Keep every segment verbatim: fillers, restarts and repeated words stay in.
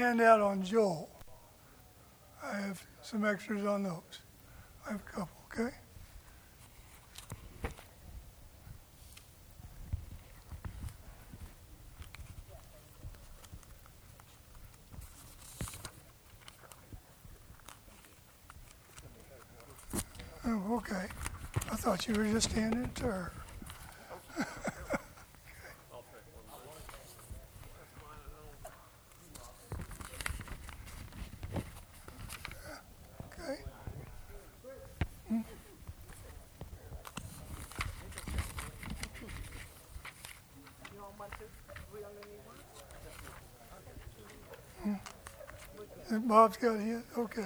handout on Joel. I have some extras on those. I have a couple, okay? Oh, okay. I thought you were just standing to her. Okay. Hmm. Hmm. Bob's got it. Okay.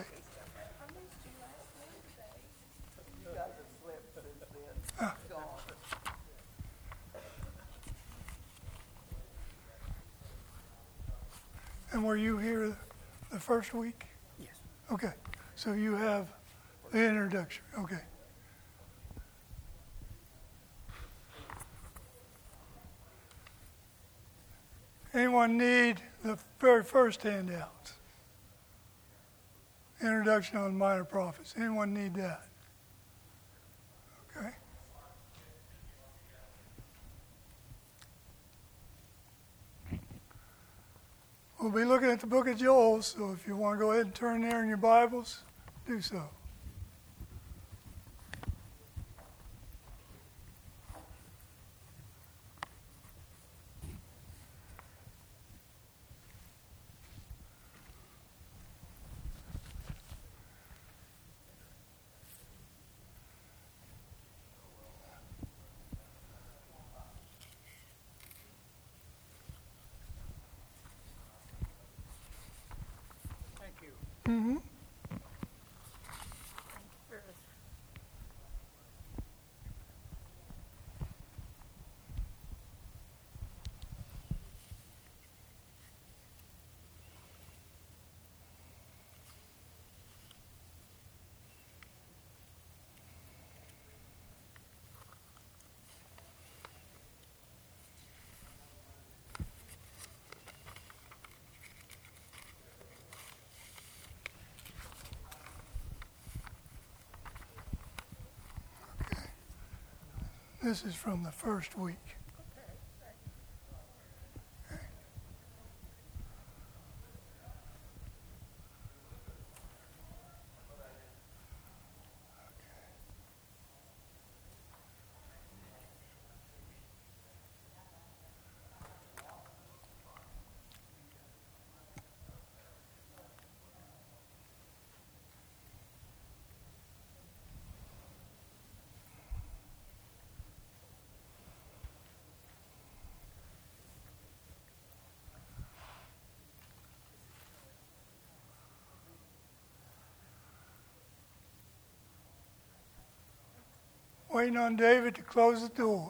Ah. And were you here the first week? Yes. Okay. So you have the introduction. Okay. Anyone need the very first handout? Introduction on minor prophets. Anyone need that? Okay. We'll be looking at the book of Joel, so if you want to go ahead and turn there in your Bibles, do so. Mm-hmm. This is from the first week. Okay. Waiting on David to close the door.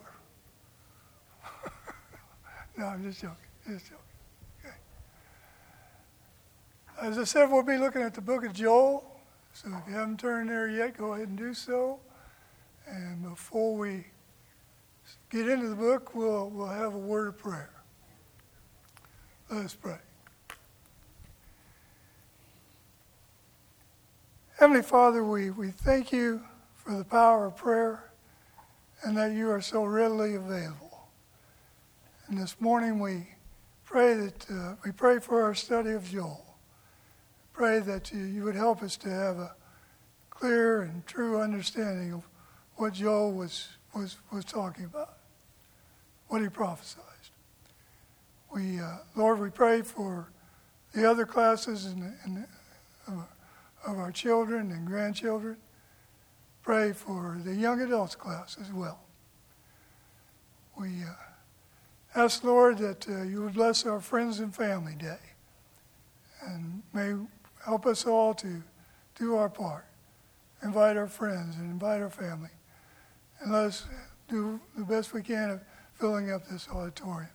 No, I'm just joking. Just joking. Okay. As I said, we'll be looking at the book of Joel. So if you haven't turned there yet, go ahead and do so. And before we get into the book, we'll, we'll have a word of prayer. Let us pray. Heavenly Father, we, we thank you for the power of prayer and that you are so readily available. And this morning we pray that uh, we pray for our study of Joel. Pray that you, you would help us to have a clear and true understanding of what Joel was was, was talking about, what he prophesied. We, uh, Lord, we pray for the other classes and, and of, of our children and grandchildren. Pray for the young adults class as well. We uh, ask, Lord, that uh, you would bless our Friends and Family Day and may help us all to do our part. Invite our friends and invite our family. And let us do the best we can of filling up this auditorium.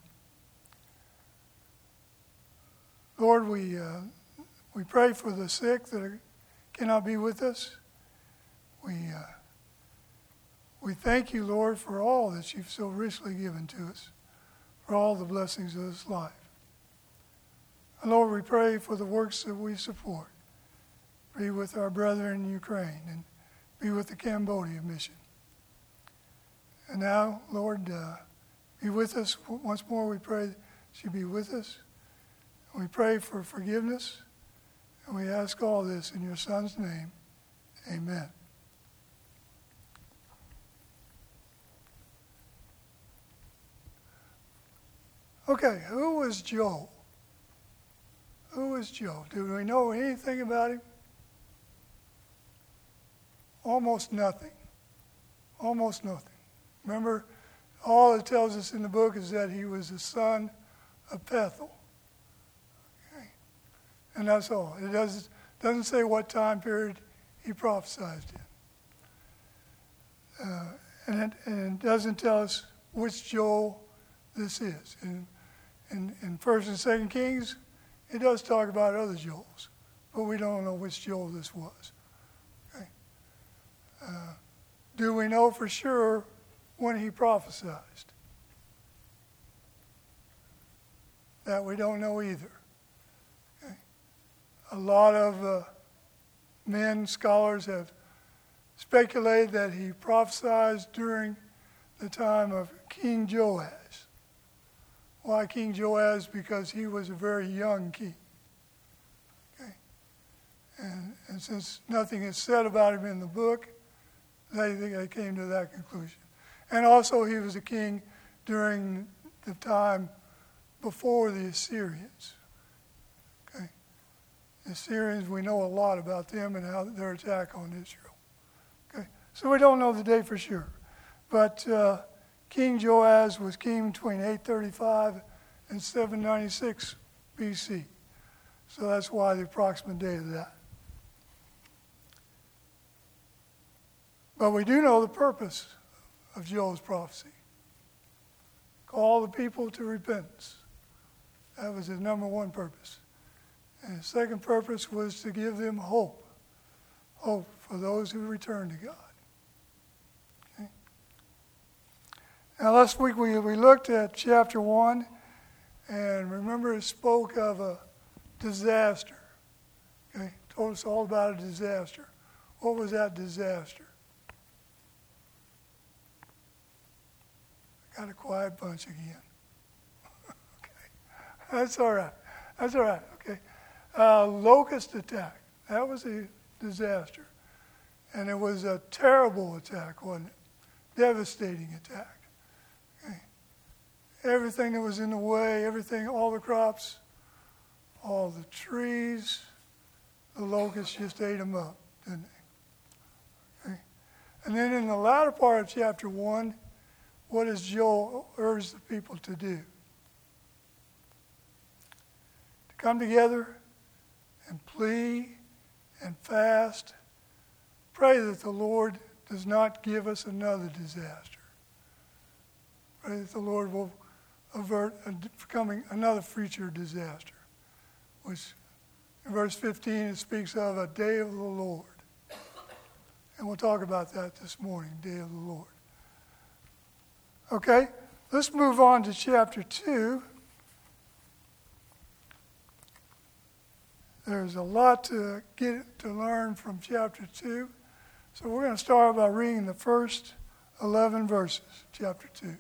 Lord, we uh, we pray for the sick that are, cannot be with us. We uh, we thank you, Lord, for all that you've so richly given to us, for all the blessings of this life. And Lord, we pray for the works that we support. Be with our brethren in Ukraine and be with the Cambodia mission. And now, Lord, uh, be with us. Once more, we pray that you be with us. And we pray for forgiveness. And we ask all this in your Son's name. Amen. Okay, who was Joel? Who was Joel? Do we know anything about him? Almost nothing. Almost nothing. Remember, all it tells us in the book is that he was the son of Pethuel. Okay. And that's all. It doesn't, doesn't say what time period he prophesied in. Uh, and, it, and it doesn't tell us which Joel this is. In, in, in First and Second Kings, it does talk about other Joels, but we don't know which Joel this was. Okay. Uh, do we know for sure when he prophesied? That we don't know either. Okay. A lot of uh, men, scholars have speculated that he prophesied during the time of King Joash. Why King Joash? Because he was a very young king. Okay. And, and since nothing is said about him in the book, they, they came to that conclusion. And also he was a king during the time before the Assyrians. Okay. The Assyrians, we know a lot about them and how their attack on Israel. Okay. So we don't know the day for sure. But uh, King Joash was king between eight thirty-five and seven ninety-six B C. So that's why the approximate date of that. But we do know the purpose of Joel's prophecy. Call the people to repentance. That was his number one purpose. And his second purpose was to give them hope. Hope for those who return to God. Okay. Now last week we, we looked at chapter one, and remember it spoke of a disaster. Okay. It told us all about a disaster. What was that disaster? Got a quiet bunch again. Okay, that's all right. That's all right. Okay, uh, locust attack. That was a disaster, and it was a terrible attack, wasn't it? Devastating attack. Okay, everything that was in the way, everything, all the crops, all the trees, the locusts just ate them up, didn't they? Okay, and then in the latter part of chapter one. What does Joel urge the people to do? To come together and plead and fast. Pray that the Lord does not give us another disaster. Pray that the Lord will avert a coming another future disaster, which in verse fifteen it speaks of a day of the Lord. And we'll talk about that this morning, day of the Lord. Okay, let's move on to chapter two. There's a lot to get to learn from chapter two. So we're going to start by reading the first eleven verses, chapter two.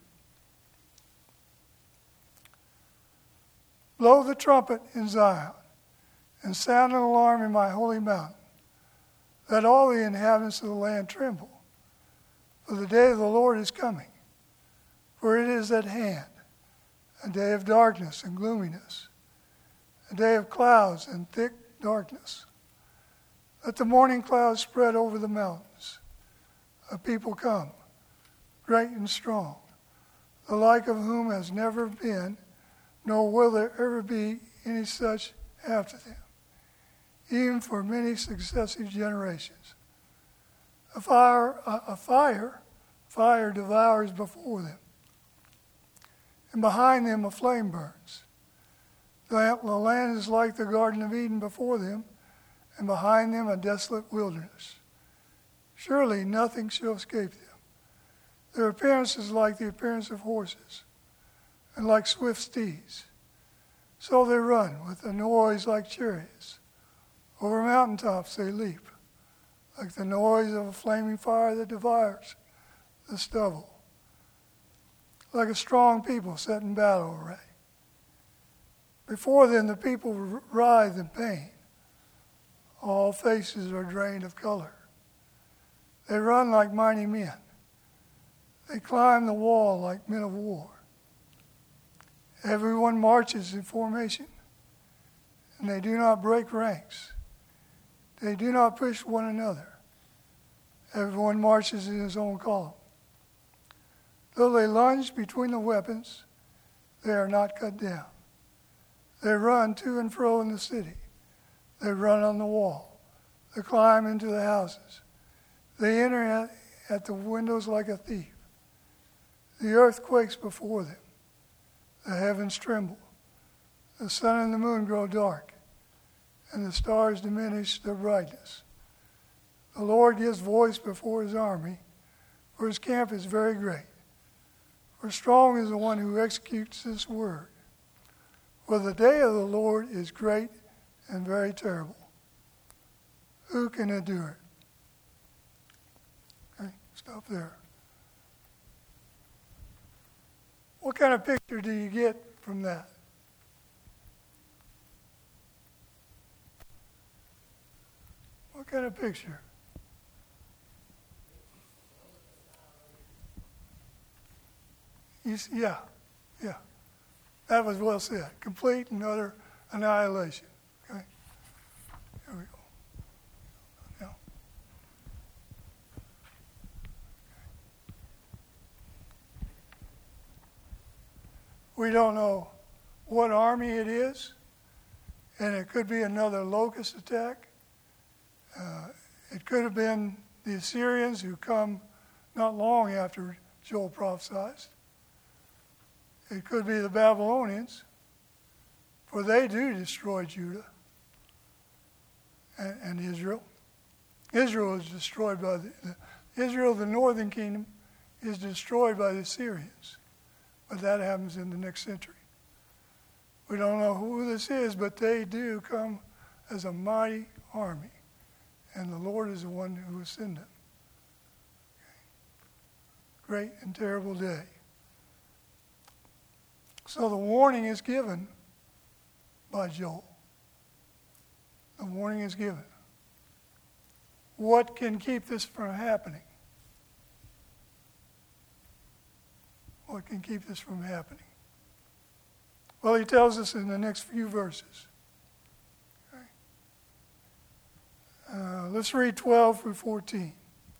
Blow the trumpet in Zion and sound an alarm in my holy mountain. Let all the inhabitants of the land tremble, for the day of the Lord is coming. For it is at hand, a day of darkness and gloominess, a day of clouds and thick darkness. Let the morning clouds spread over the mountains. A people come, great and strong, the like of whom has never been, nor will there ever be any such after them, even for many successive generations. A fire, a, a fire, fire devours before them, and behind them a flame burns. The land is like the Garden of Eden before them, and behind them a desolate wilderness. Surely nothing shall escape them. Their appearance is like the appearance of horses, and like swift steeds. So they run with a noise like chariots. Over mountaintops they leap, like the noise of a flaming fire that devours the stubble. Like a strong people set in battle array. Before them the people writhe in pain. All faces are drained of color. They run like mighty men. They climb the wall like men of war. Everyone marches in formation, and they do not break ranks. They do not push one another. Everyone marches in his own column. Though they lunge between the weapons, they are not cut down. They run to and fro in the city. They run on the wall. They climb into the houses. They enter at, at the windows like a thief. The earth quakes before them. The heavens tremble. The sun and the moon grow dark, and the stars diminish their brightness. The Lord gives voice before his army, for his camp is very great. For strong is the one who executes this word. For the day of the Lord is great and very terrible. Who can endure it? Okay, stop there. What kind of picture do you get from that? What kind of picture? You see, yeah, yeah. That was well said. Complete and utter annihilation. Okay? Here we go. Now. We don't know what army it is, and it could be another locust attack. Uh, it could have been the Assyrians who come not long after Joel prophesied. It could be the Babylonians, for they do destroy Judah and, and Israel. Israel is destroyed by the, the Israel, the northern kingdom, is destroyed by the Assyrians. But that happens in the next century. We don't know who this is, but they do come as a mighty army. And the Lord is the one who will send them. Okay. Great and terrible day. So the warning is given by Joel. The warning is given. What can keep this from happening? What can keep this from happening? Well, he tells us in the next few verses. Okay. Uh, let's read twelve through fourteen.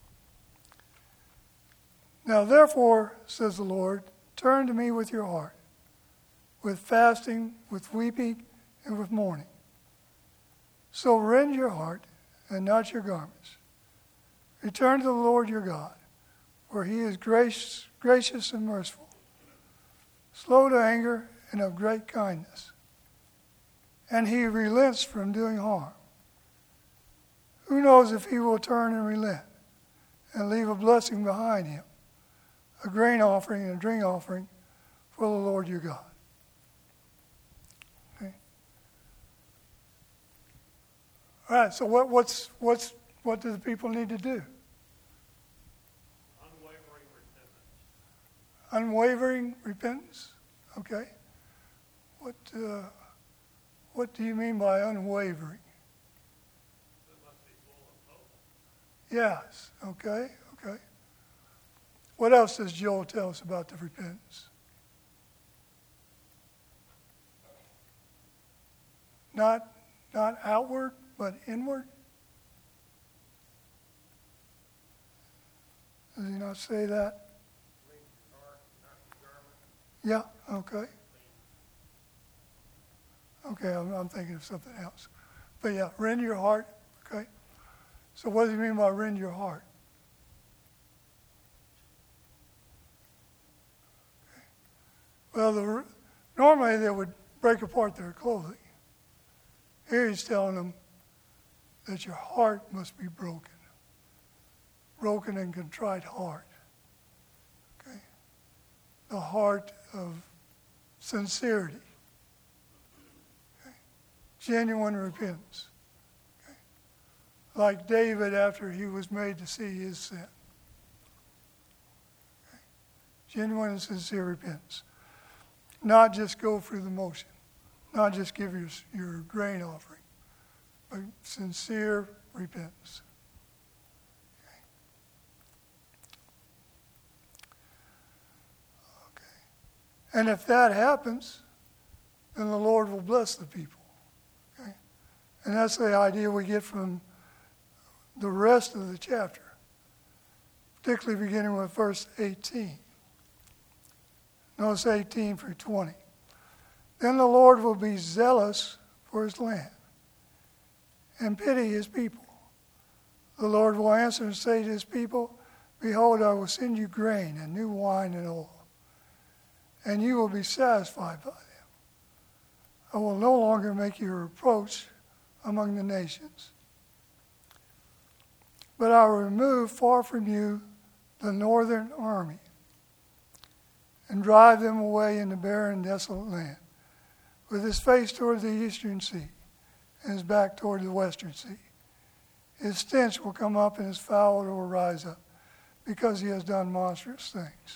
Now, therefore, says the Lord, turn to me with your heart, with fasting, with weeping, and with mourning. So rend your heart and not your garments. Return to the Lord your God, for he is gracious, gracious and merciful, slow to anger and of great kindness. And he relents from doing harm. Who knows if he will turn and relent and leave a blessing behind him, a grain offering and a drink offering for the Lord your God. Okay. All right, so what, what's, what's, what do the people need to do? Unwavering repentance. Unwavering repentance? Okay. What, uh, what do you mean by unwavering? It must be full of hope. Yes, okay, okay. What else does Joel tell us about the repentance? Not, not outward, but inward? Does he not say that? Clean your heart, not your garment. Yeah, okay. Okay, I'm, I'm thinking of something else. But yeah, rend your heart, okay? So what does he mean by rend your heart? Okay. Well, the, normally they would break apart their clothing. Here he's telling them that your heart must be broken. Broken and contrite heart. Okay? The heart of sincerity. genuine repentance. Okay? Like David after he was made to see his sin. Okay? Genuine and sincere repentance. Not just go through the motion. Not just give your, your grain offering. But sincere repentance. Okay. Okay. And if that happens, then the Lord will bless the people. Okay? And that's the idea we get from the rest of the chapter, particularly beginning with verse eighteen. Notice eighteen through twenty. Then the Lord will be zealous for his land and pity his people. The Lord will answer and say to his people, behold, I will send you grain and new wine and oil, and you will be satisfied by them. I will no longer make you a reproach among the nations, but I will remove far from you the northern army and drive them away in the barren, desolate land, with his face toward the eastern sea and his back toward the western sea. His stench will come up and his foul will rise up, because he has done monstrous things.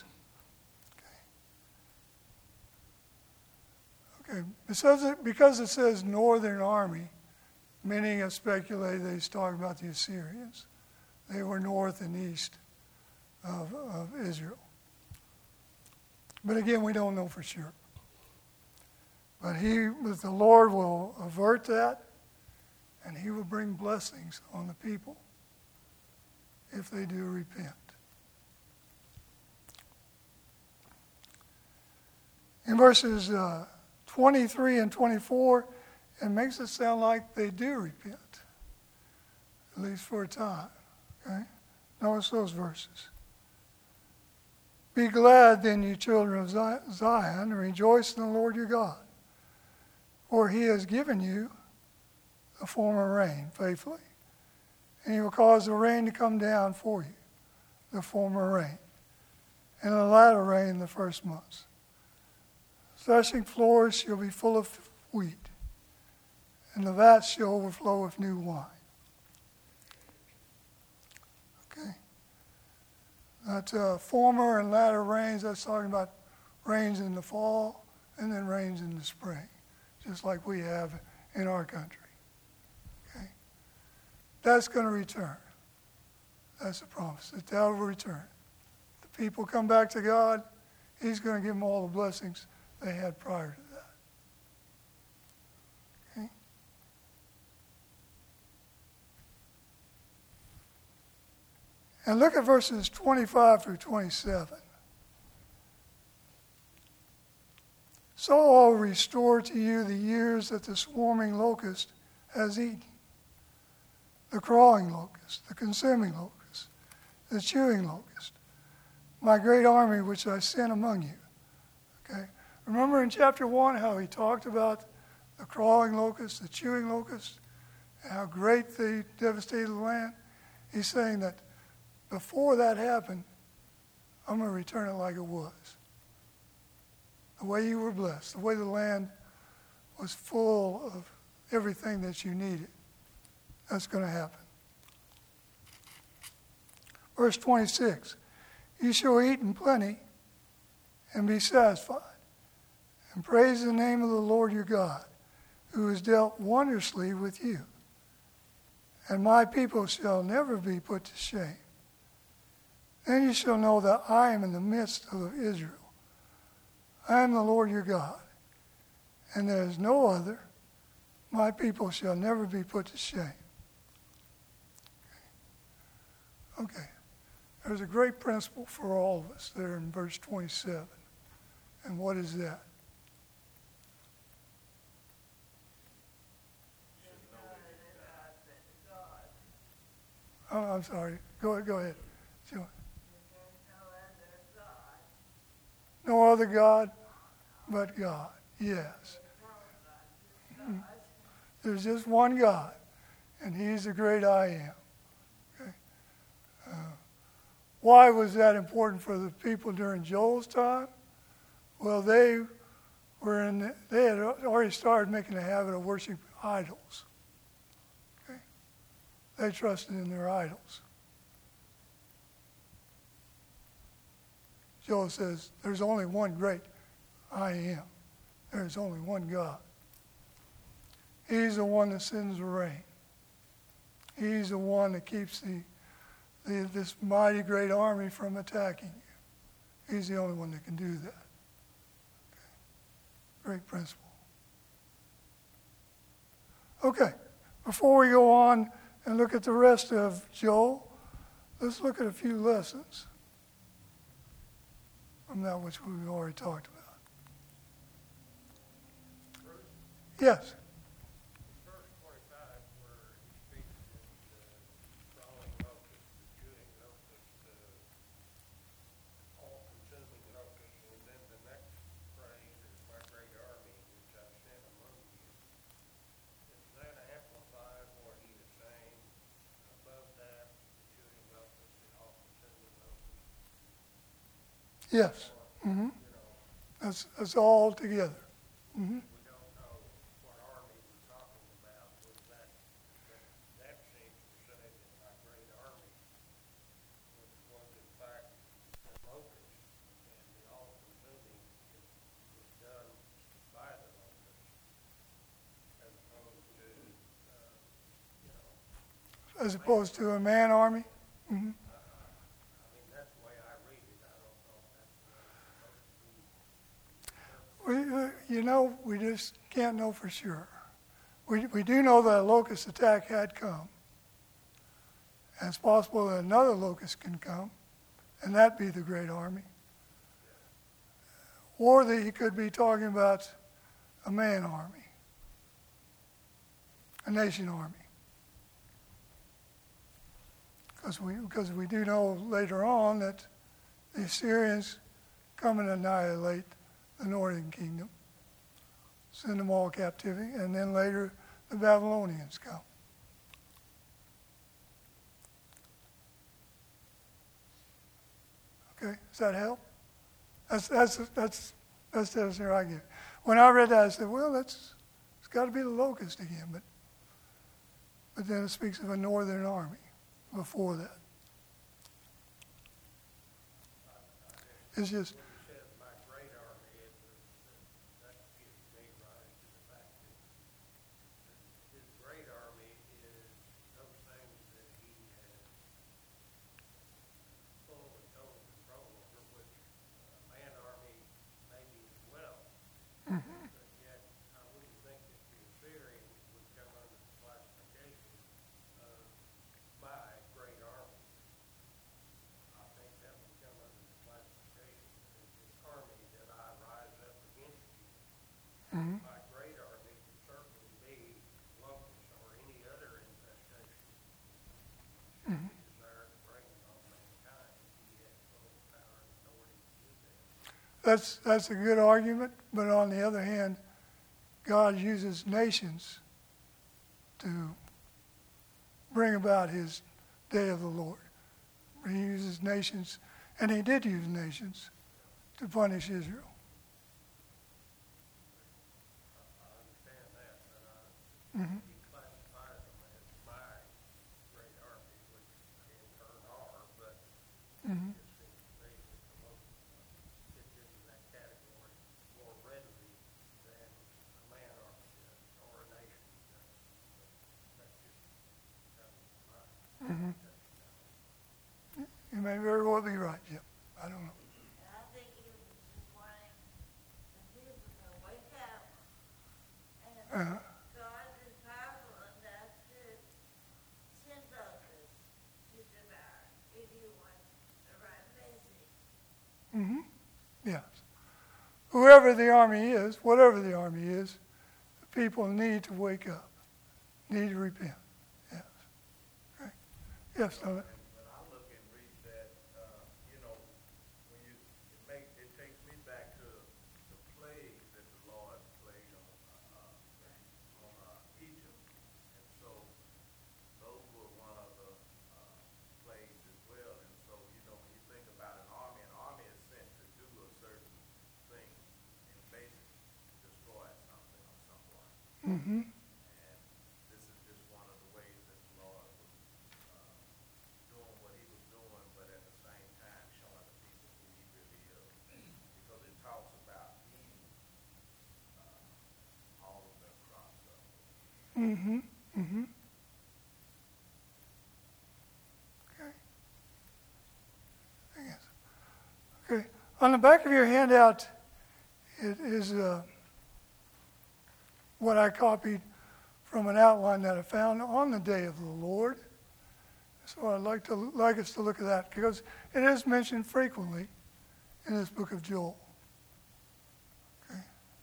Okay, okay. Because, it, because it says northern army, many have speculated that he's talking about the Assyrians. They were north and east of, of Israel. But again, we don't know for sure. But he, but the Lord will avert that, and he will bring blessings on the people if they do repent. In verses uh, twenty-three and twenty-four, it makes it sound like they do repent, at least for a time. Okay? Notice those verses. Be glad then, you children of Zion, and rejoice in the Lord your God, for he has given you the former rain faithfully, and he will cause the rain to come down for you, the former rain, and the latter rain the first months. Threshing floors shall be full of wheat, and the vats shall overflow with new wine. Okay? That uh, former and latter rains, that's talking about rains in the fall and then rains in the spring, just like we have in our country. Okay? That's going to return. That's a promise that that will return. The people come back to God, he's going to give them all the blessings they had prior to that. Okay? And look at verses twenty-five through twenty-seven. So I'll restore to you the years that the swarming locust has eaten, the crawling locust, the consuming locust, the chewing locust, my great army which I sent among you. Okay? Remember in chapter one how he talked about the crawling locust, the chewing locust, and how great they devastated the land? He's saying that before that happened, I'm going to return it like it was. The way you were blessed, the way the land was full of everything that you needed. That's going to happen. Verse twenty-six, you shall eat in plenty and be satisfied, and praise the name of the Lord your God, who has dealt wondrously with you. And my people shall never be put to shame. Then you shall know that I am in the midst of Israel. I am the Lord your God, and there is no other. My people shall never be put to shame. Okay. Okay. There's a great principle for all of us there in verse twenty-seven. And what is that? Oh, I'm sorry. Go ahead. Go ahead. Sure. No other God but God. Yes. There's just one God, and he's the great I am. Okay. Uh, why was that important for the people during Joel's time? Well, they were in. The, they had already started making a habit of worshiping idols. Okay? They trusted in their idols. Joel says, there's only one great I am. There's only one God. He's the one that sends the rain. He's the one that keeps the, the this mighty great army from attacking you. He's the only one that can do that. Okay. Great principle. Okay, before we go on and look at the rest of Joel, let's look at a few lessons from that which we've already talked about. Yes. Verse twenty-five, where he speaks of the crawling locust, the chewing locust, the all-consuming locust, and then the next phrase is my great army, which I sent among you. Is that amplified what he is saying above that, the chewing locust, the all-consuming locust? Yes. Or, Mm-hmm. you know, That's, that's all together. Mm-hmm. we don't know what army we're talking about. Was that, that, that seems to say that my great army was, was in fact the locust, and the all-consuming is, was done by the locust, as opposed to, uh, you know, As opposed to a man army. Mm-hmm. I, I, I mean, that's the way I read it. I don't know if that's the way it's supposed to be. We, uh, you know, we just can't know for sure. We, we do know that a locust attack had come. And it's possible that another locust can come, and that be the great army. Or that he could be talking about a man army, a nation army. Because we, because we do know later on that the Assyrians come and annihilate the northern kingdom, send them all captivity, and then later the Babylonians come. Okay, does that help? That's that's that's that's the answer I give. When I read that, I said, well, that's it's got to be the locust again, but but then it speaks of a northern army before that. It's just. When he says my great army, it was, that gives me rise to the fact that his great army is those things that he has full and total control over, which a man army maybe as well. Mm-hmm. But yet, I wouldn't think that the Assyrians would come under the classification of my great army. I think that would come under the classification of the army that I rise up against you. Mm-hmm. My great army could certainly be locusts or any other infestation. Should Mhm. he desire to bring it on mankind, he has full power and authority to do that. That's that's a good argument, but on the other hand, God uses nations to bring about his day of the Lord. He uses nations, and he did use nations to punish Israel. I, I understand that, but I, Mm-hmm. he classifies them as my great army, which they in turn are, but Mm-hmm. it seems to me that the locusts fit into that category more readily than a man army does or a nation does. But that's just kind of my Mm-hmm. interpretation. You may very well be right, Jim. I don't know. I think he was just wanting the people to wake up and Uh-huh. God is powerful enough to send locusts to devour if you want the right message. Mm-hmm. Yes. Whoever the army is, whatever the army is, the people need to wake up, need to repent. Yes. Okay. Yes, Donna. When I look and read that, uh, you know, when you, it make, it takes me back to the plagues that the Lord played on, uh, on, uh, Egypt. And so, those were one of the, uh, plagues as well. And so, you know, when you think about an army, an army is sent to do a certain thing and basically destroy something or someone. Mm-hmm. And Mm-hmm. Mm-hmm. Okay. I guess. Okay. On the back of your handout, it is uh, what I copied from an outline that I found on the day of the Lord. So I'd like to like us to look at that because it is mentioned frequently in this book of Joel. Okay.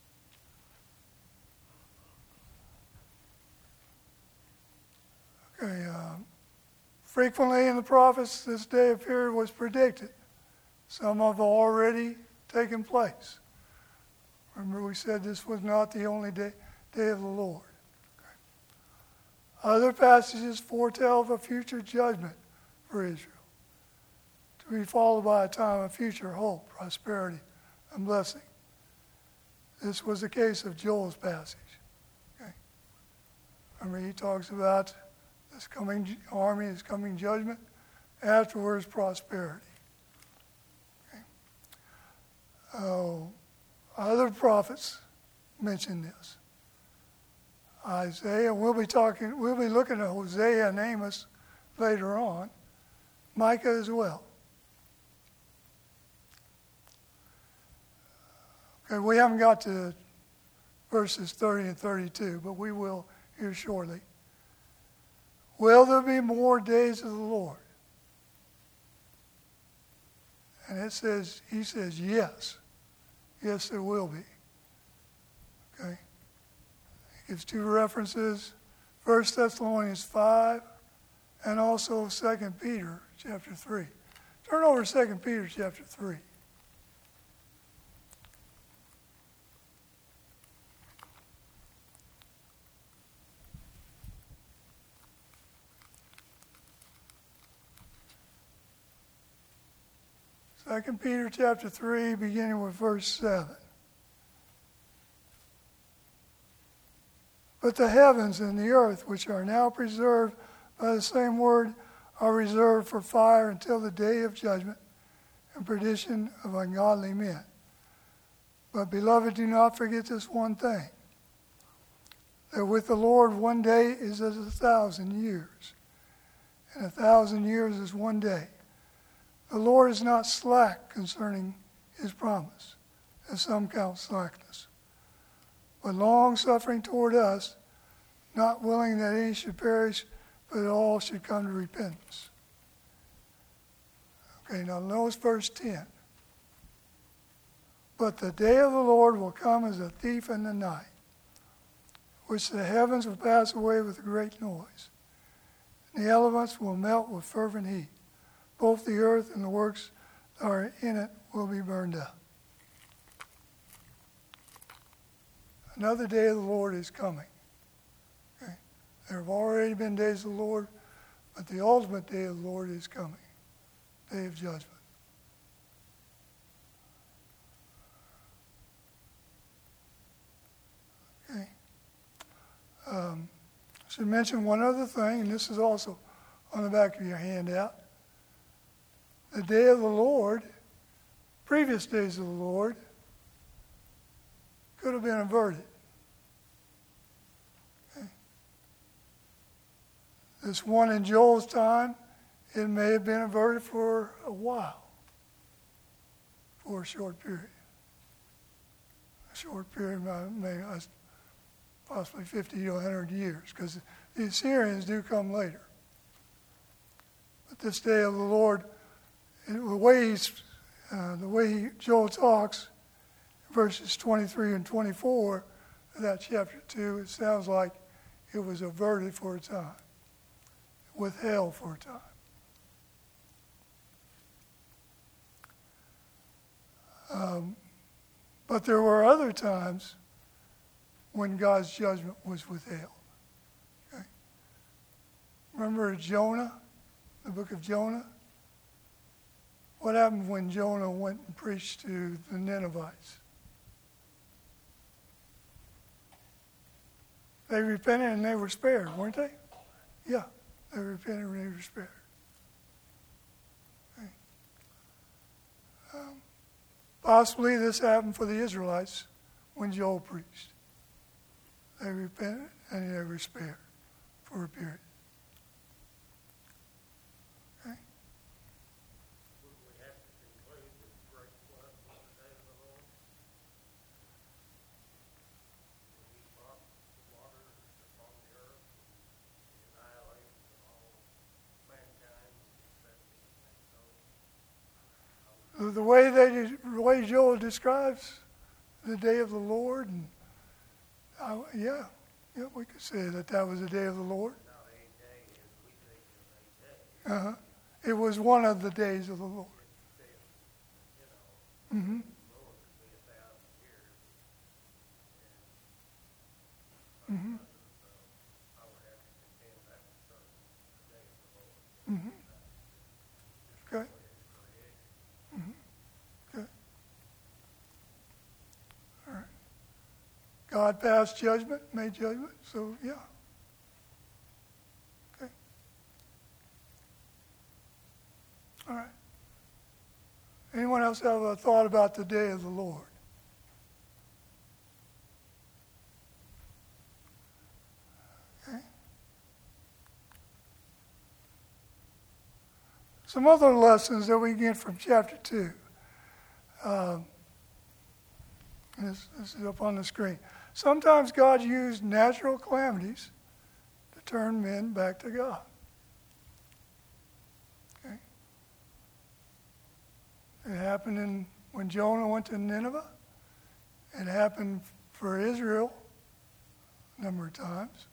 Okay. Um, frequently in the prophets, this day of period was predicted. Some have already taken place. Remember, we said this was not the only day, day of the Lord. Other passages foretell of a future judgment for Israel, to be followed by a time of future hope, prosperity, and blessing. This was the case of Joel's passage. Okay. Remember, he talks about this coming army, this coming judgment, afterwards prosperity. Okay. Uh, other prophets mention this. Isaiah, we'll be talking, we'll be looking at Hosea and Amos later on. Micah as well. Okay, we haven't got to verses thirty and thirty-two, but we will here shortly. Will there be more days of the Lord? And it says, he says, yes. Yes, there will be. Okay. Gives two references, First Thessalonians five and also Second Peter chapter three. Turn over to Second Peter chapter three. Second Peter chapter three, beginning with verse seven. But the heavens and the earth, which are now preserved by the same word, are reserved for fire until the day of judgment and perdition of ungodly men. But, beloved, do not forget this one thing, that with the Lord one day is as a thousand years, and a thousand years is one day. The Lord is not slack concerning his promise, as some count slackness, but long-suffering toward us, not willing that any should perish, but that all should come to repentance. Okay, now notice verse ten. But the day of the Lord will come as a thief in the night, which the heavens will pass away with a great noise, and the elements will melt with fervent heat. Both the earth and the works that are in it will be burned up. Another day of the Lord is coming. Okay? There have already been days of the Lord, but the ultimate day of the Lord is coming. Day of judgment. Okay. Um, I should mention one other thing, and this is also on the back of your handout. The day of the Lord, previous days of the Lord, could have been averted. Okay. This one in Joel's time, it may have been averted for a while, for a short period. A short period, maybe possibly fifty to one hundred years, because the Assyrians do come later. But this day of the Lord, the way he's, uh, the way he, Joel talks, verses twenty-three and twenty-four of that chapter two, it sounds like it was averted for a time, withheld for a time. Um, but there were other times when God's judgment was withheld. Okay? Remember Jonah, the book of Jonah? What happened when Jonah went and preached to the Ninevites? They repented and they were spared, weren't they? Yeah, they repented and they were spared. Okay. Um, possibly this happened for the Israelites when Joel preached. They repented and they were spared. for a period. Okay? Would we have to conclude that the great flood was the day of the Lord? When he brought the waters upon the earth, the annihilation of all mankind, excepting mankind. The way they, the way Joel describes the day of the Lord, and I, yeah, yeah, we could say that that was the day of the Lord. Not a day as we think of a day. Uh-huh. It was one of the days of the Lord. It's still, you know, Mm-hmm. the Lord could be a thousand years. And Mm-hmm. so I would have to contend that was certainly the day of the Lord. Mm-hmm. Okay. His creation. Okay. All right. God passed judgment, made judgment, so yeah. Okay. All right. Anyone else have a thought about the day of the Lord? Okay. Some other lessons that we get from chapter two. Um, this, this is up on the screen. Sometimes God used natural calamities to turn men back to God. Okay. It happened in, when Jonah went to Nineveh. It happened for Israel a number of times.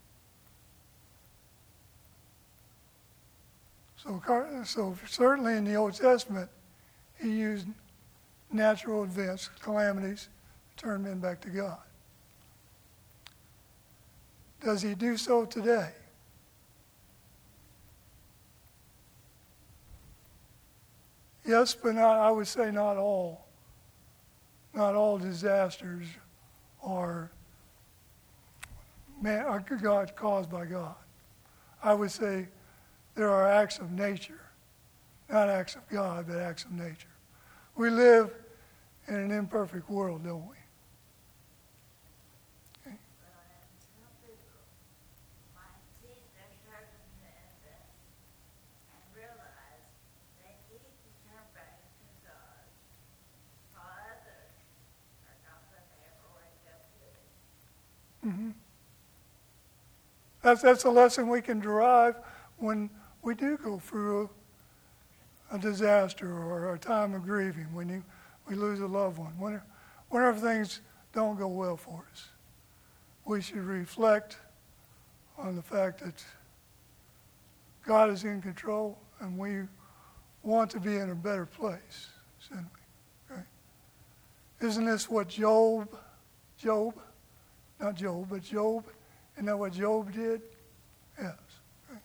So, so certainly in the Old Testament, he used natural events, calamities, to turn men back to God. Does he do so today? Yes, but not, I would say not all. Not all disasters are man, are God caused by God. I would say there are acts of nature, not acts of God, but acts of nature. We live in an imperfect world, don't we? Okay. Well, and some people might see their circumstances and realize they need to turn back to God, while others are not going to ever wake up to it. Mm-hmm. That's, that's a lesson we can derive when we do go through a, a disaster or a time of grieving, when you, we lose a loved one, whenever, whenever things don't go well for us. We should reflect on the fact that God is in control and we want to be in a better place, shouldn't we? Okay? Isn't this what Job, Job, not Job, but Job, isn't that what Job did? Yes. Okay.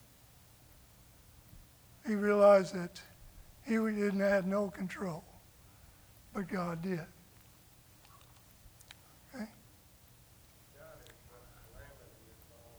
He realized that he didn't have no control, but God did. Okay? God has brought calamity upon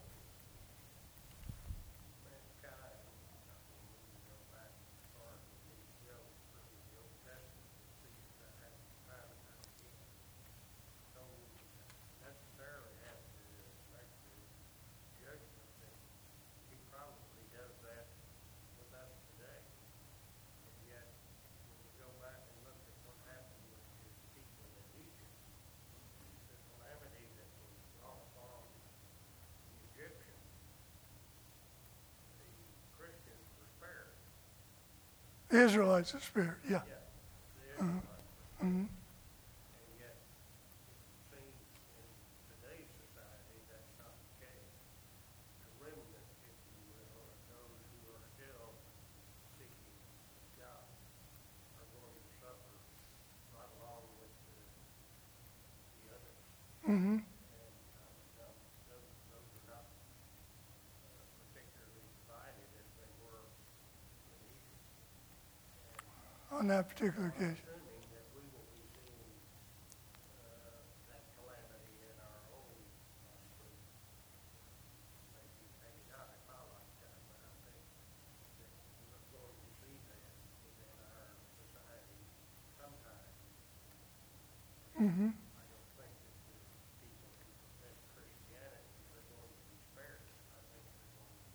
mankind. When we go back as far as we need to go through the Old Testament, we see that happen time and time again. Don't necessarily have to make the judgment that he probably does that with us today. And yet, when we go back and look at what happened with his people in Egypt, the calamity that was brought upon the Egyptians, the Christians were spared. The Israelites are spared, yeah. Yeah, the Israelites. Mm-hmm. And yet, it seems in today's society that's not the case. The remnant, if you will, of those who are still seeking God are going to suffer right along with the, the others. Mm-hmm. And um, um, those, those are not uh, particularly divided as they were in Egypt. And On that particular I'm occasion. assuming that we will be seeing uh, that calamity in our own offspring. Maybe, maybe not in my lifetime, but I think that we're going to see that within our society sometime. Mm-hmm. I don't think that the people who profess Christianity are going to be spared. I think they're going to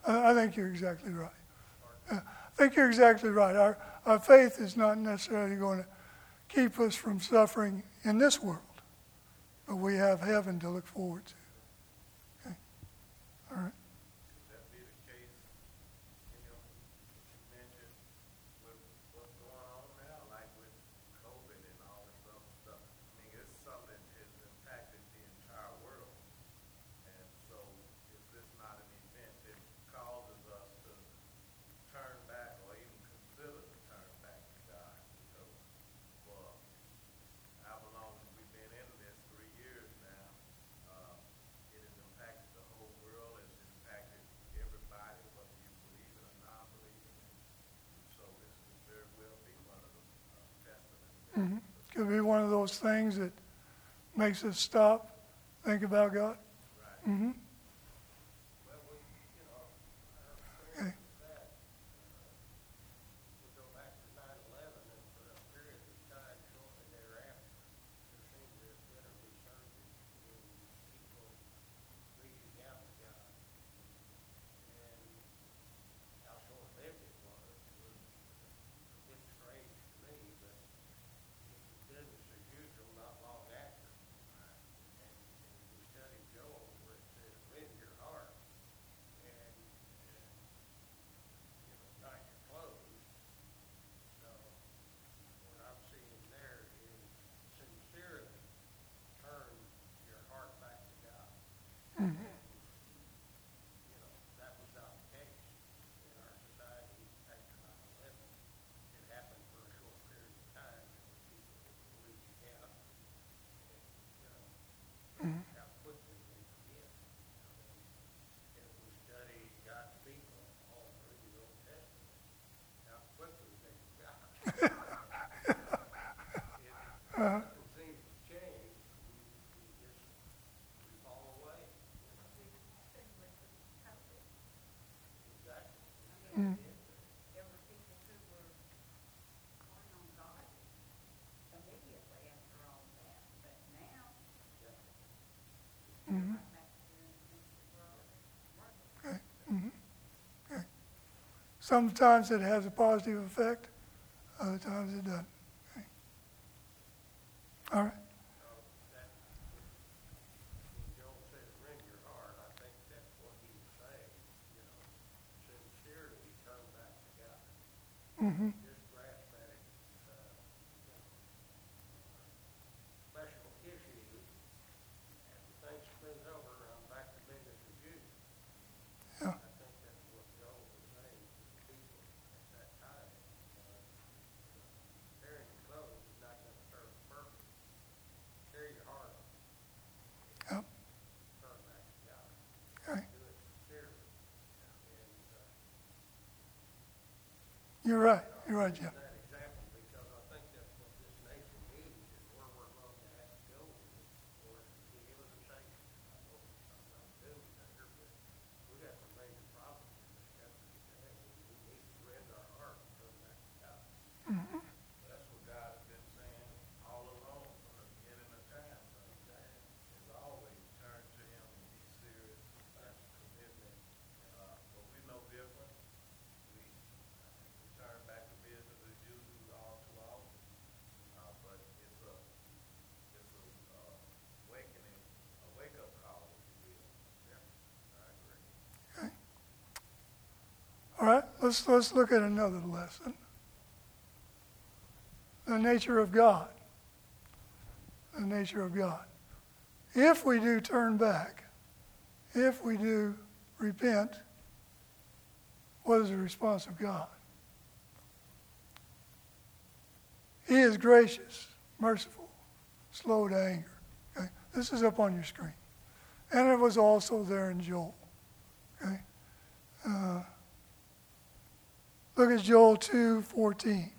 I, I think you're exactly right. Uh, I think you're exactly right. Our, our faith is not necessarily going to keep us from suffering in this world, but we have heaven to look forward to. Okay. All right. Could that be the case, you know, you mentioned with what's going on now, like with COVID and all this other stuff? I mean, it's something that has impacted the entire world. And so is this not an event that causes us to turn back or even consider to turn back to God? Because for however long we've been in this, three years now, uh, it has impacted the whole world. It's impacted everybody, whether you believe it or not believe it. And so this could very well be one of the uh, testaments. Mm-hmm. Could be one of those things that makes us stop, think about God. Right. Mm-hmm. Well, we, you know, our Okay. experience with that, uh, we go back to nine eleven, and for a period of time shortly thereafter, there seemed to have been a resurgence in people reaching out to God. And how short-lived it was, was a bit strange to me, but it was business as usual not long after. And, and we studied Joel where it says, rend your heart and, and you know, not your clothes. So what I'm seeing there is sincerely turn your heart back to God. And, you know, that was not the case in our society after nine eleven. It happened for a short period of time, and people were reaching out, and, you know, how quickly they forget. I mean, if we study God's people all through the Old Testament, how quickly they forgot. It, nothing seems to change. We, we just, we fall away. You know. Happened with the COVID. Exactly. I mean, there were people who were calling on God immediately after all that, but now, Mm-hmm. right back to the midst of world working. Okay. Mm-hmm. Okay. Sometimes it has a positive effect, other times it doesn't. Okay. All right. So that, when Joel says rend your heart, I think that's what he was saying, you know, sincerely turn back to God. Mm-hmm. Just grasp at it, uh, you know, special issue, after things spins over, I'm back to business as usual. Yeah. I think that's what Joel was saying to the people at that time. Uh, you know, tearing your clothes is not going to serve the purpose. Tear your heart off, Yep. turn back to God. Okay. Do it sincerely. And, uh, You're right. You're right, Jim. that example, because I think that's what this nation needs, is where we're going to have to go with it, or to give us a change. I know I'm not a doomsayer, but we got some major problems in this country today, and we need to rend our heart and turn back to God. That's what God has been saying all along from the beginning of time. Exactly. Is always turn to Him and be serious. That's a commitment. Uh, but we're no different. We, we turn back to business as usual all too often. Uh, but it's a, it's a, uh, awakening, a wake-up call, if you will. Yeah, I agree. Okay. All right. Let's let's look at another lesson. The nature of God. The nature of God. If we do turn back, if we do repent, what is the response of God? He is gracious, merciful, slow to anger. Okay? This is up on your screen. And it was also there in Joel. Okay? Uh, look at Joel two fourteen.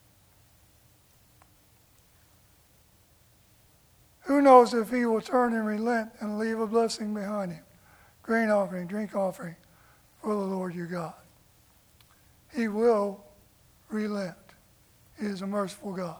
Who knows if he will turn and relent and leave a blessing behind him, grain offering, drink offering for the Lord your God. He will relent. He is a merciful God.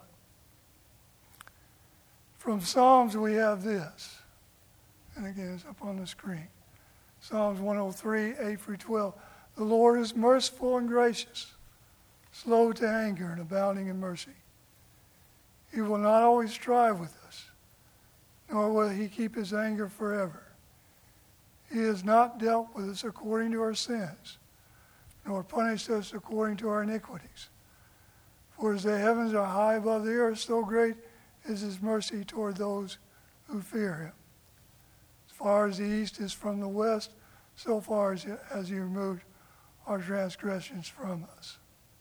From Psalms we have this, and again it's up on the screen. Psalms one oh three, eight through twelve. The Lord is merciful and gracious, slow to anger and abounding in mercy. He will not always strive with us, nor will he keep his anger forever. He has not dealt with us according to our sins, nor punished us according to our iniquities. For as the heavens are high above the earth, so great is his mercy toward those who fear him. As far as the east is from the west, so far as, as he removed our transgressions from us.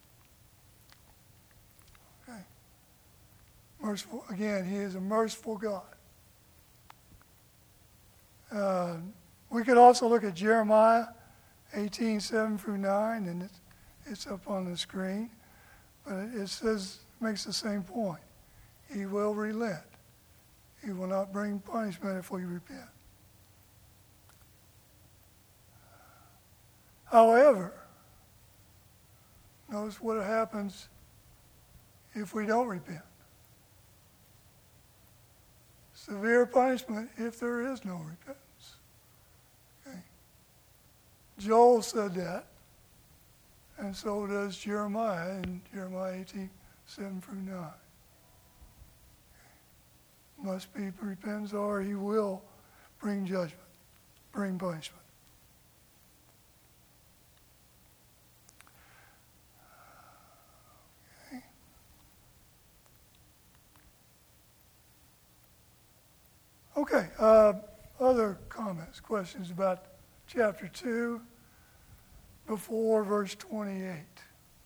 Okay. Merciful, again, he is a merciful God. Uh, we could also look at Jeremiah eighteen, seven through nine, and it's, it's up on the screen. But it says, makes the same point. He will relent. He will not bring punishment if we repent. However, notice what happens if we don't repent. Severe punishment if there is no repentance. Okay. Joel said that, and so does Jeremiah in Jeremiah eighteen, seven through nine. Okay. Must be repentance or he will bring judgment, bring punishment. Okay, uh, other comments, questions about chapter two, before verse twenty-eight?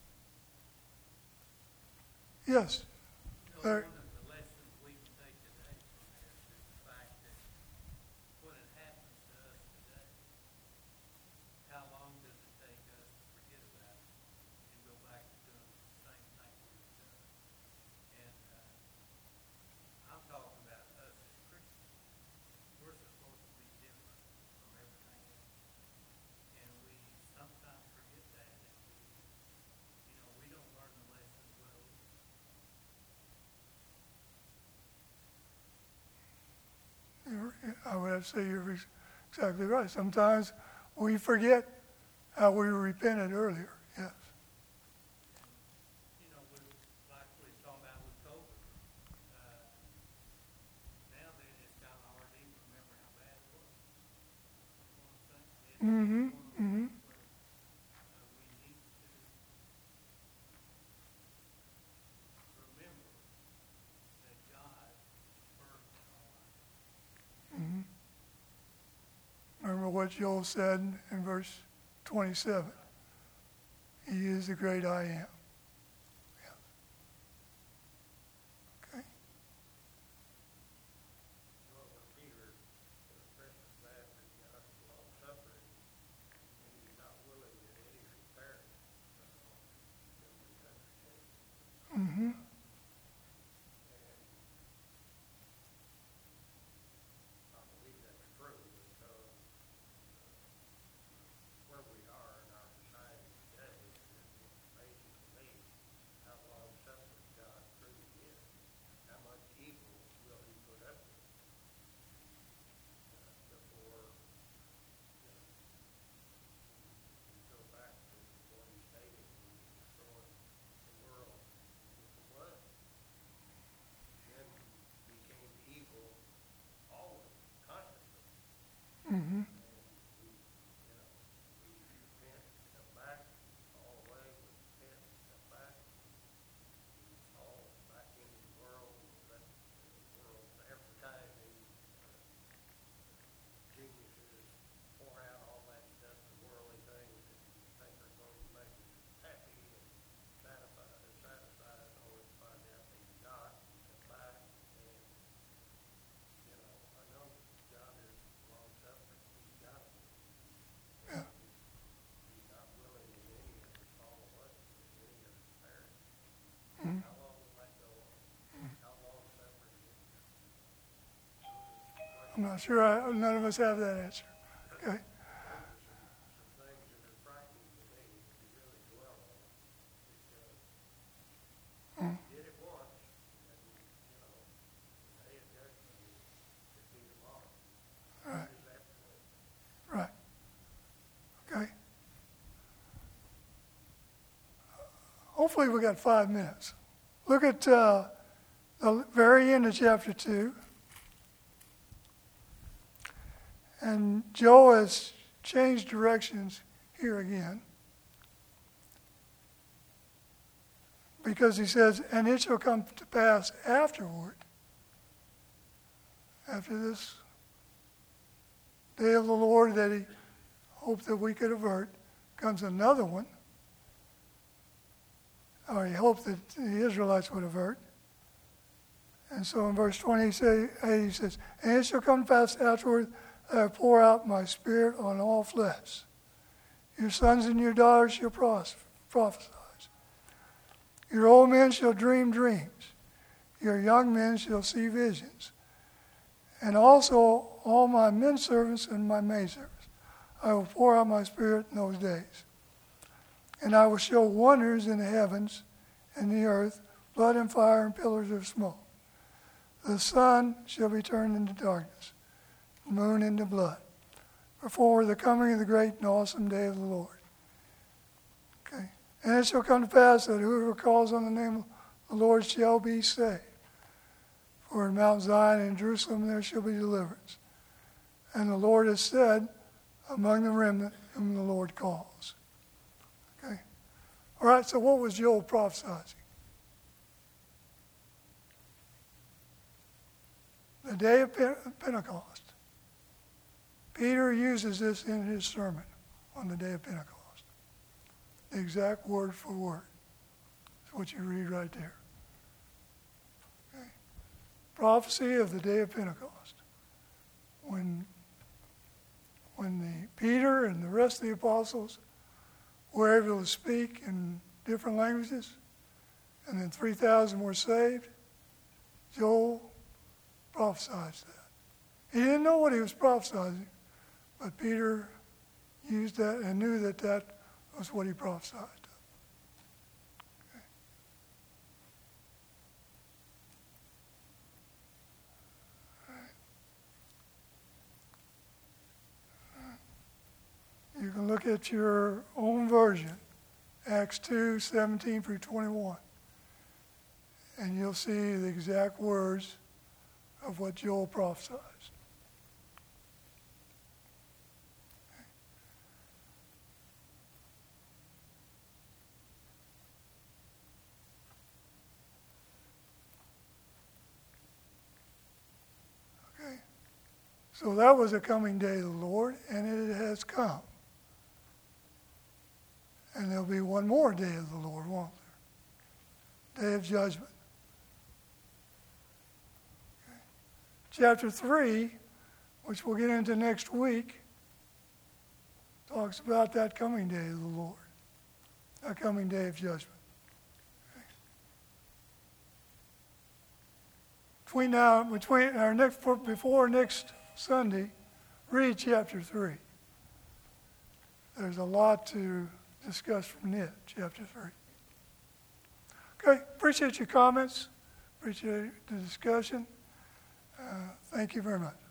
Yes, Larry. One of the lessons we can take today from this is the fact that when it happens to us today, how long does it take us to forget about it and go back to doing the same thing we've done? And uh, I'm talking about us as Christians. We're supposed to be different from everything else. And we sometimes forget that. And we, you know, we don't learn the lessons well. I would have to say you're exactly right. Sometimes we forget how we repented earlier. Yes. You know, with, like we were talking about with COVID, uh, now then it's kind of hard to even remember how bad it was. You know what I'm saying? It's Mm-hmm. one of those Mm-hmm. things where, uh, we need to remember that God is first in our life. Mm-hmm. Remember what Joel said in verse twenty-seven. He is the great I am. Yes. Okay. Well, when Peter expresses that, that God is long suffering, and he's not willing that any should perish, but all should understand. Mm-hmm. And I believe that's true because uh, where we are in our society today is amazing to me how long suffering God truly is. How much evil will he put up with uh, before you know, we go back to what he stated when he destroyed the world with the flood. Then became evil always, constantly. Mm-hmm. And we, you know, we repent, come back, all the way, we repent, come back, we fall back into the world, let the world's advertising, uh, geniuses pour out all that stuff, the worldly things that you think are going to make us happy and satisfy, satisfy us, only to find out they do not, and come back, and, you know, I know God is long suffering, he's got to be. Yeah. He's not willing that any of us fall away, that any of us perish. Mm-hmm. How long will that go on? How long suffering is it? I'm not sure. I, none of us have that answer. Okay. Those are some, some things that are frightening to me to really dwell on, because Mm. he did it once, and, you know, the day of judgment is, could be tomorrow. Right. Is that point? Right. Okay. hopefully we got five minutes. Look at uh, the very end of chapter two. And Joel has changed directions here again. Because he says, and it shall come to pass afterward, after this day of the Lord that he hoped that we could avert, comes another one. Or he hoped that the Israelites would avert. And so in verse twenty, he says, and it shall come to pass afterward that I pour out my spirit on all flesh. Your sons and your daughters shall prophesy. Your old men shall dream dreams. Your young men shall see visions. And also all my men servants and my maidservants, I will pour out my spirit in those days. And I will show wonders in the heavens and the earth, blood and fire and pillars of smoke. The sun shall be turned into darkness, the moon into blood, before the coming of the great and awesome day of the Lord. Okay. And it shall come to pass that whoever calls on the name of the Lord shall be saved. For in Mount Zion and Jerusalem there shall be deliverance. And the Lord has said, among the remnant whom the Lord calls. Okay. All right, so what was Joel prophesizing? The day of Pentecost. Peter uses this in his sermon on the day of Pentecost. The exact word for word. That's what you read right there. Okay. Prophecy of the day of Pentecost. When, when the Peter and the rest of the apostles were able to speak in different languages, and then three thousand were saved, Joel prophesied that. He didn't know what he was prophesying, but Peter used that and knew that that was what he prophesied. Okay. All right. All right. You can look at your own version, Acts two, seventeen through twenty-one, and you'll see the exact words of what Joel prophesies. Okay. So that was a coming day of the Lord, and it has come. And there'll be one more day of the Lord, won't there? Day of judgment. Chapter three, which we'll get into next week, talks about that coming day of the Lord, that coming day of judgment. Okay. Between now, between our next, before next Sunday, read chapter three. There's a lot to discuss from it, chapter three. Okay, appreciate your comments, appreciate the discussion. Uh, thank you very much.